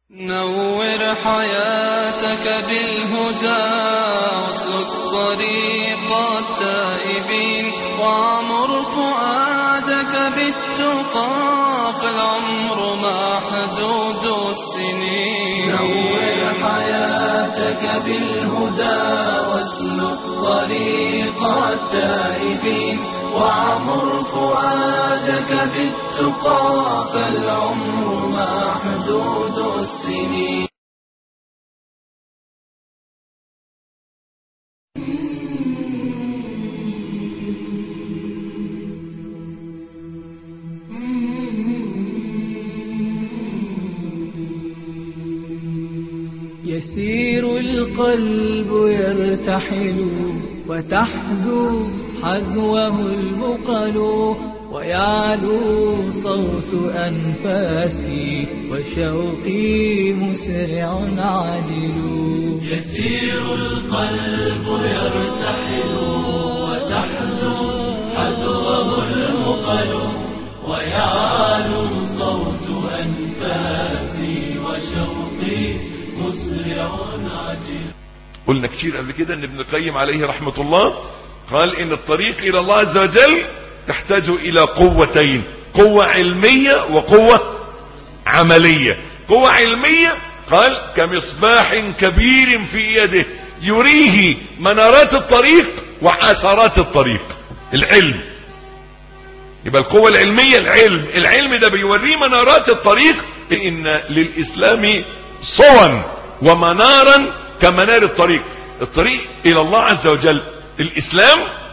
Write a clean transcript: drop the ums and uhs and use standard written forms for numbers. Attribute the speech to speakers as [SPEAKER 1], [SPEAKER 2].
[SPEAKER 1] نور حياتك بالهدى واسلك طريق التائبين وعمر فؤادك بالتقى فالعمر محدود السنين. نور حياتك بالهدى واسلك طريق التائبين وعمر فؤادك بالتقى فالعمر محدود السنين.
[SPEAKER 2] يسير القلب يرتحل وتحذو حذوه البقل ويعلو صوت أنفاسي وشوقي مسرع عاجل.
[SPEAKER 3] يسير القلب يرتحل وتحذو حذوه البقل ويعلو صوت أنفاسي وشوقي مسرع عاجل.
[SPEAKER 4] قلنا كتير قبل كده ان ابن القيم عليه رحمة الله قال ان الطريق الى الله عز وجل تحتاج الى قوتين: قوة علمية وقوة عملية. قوة علمية قال كمصباح كبير في يده يريه منارات الطريق وعثرات الطريق. العلم يبقى القوة العلمية العلم ده بيوريه منارات الطريق. ان للاسلام صوا ومنارا كمنار الطريق. الطريق الى الله عز وجل الاسلام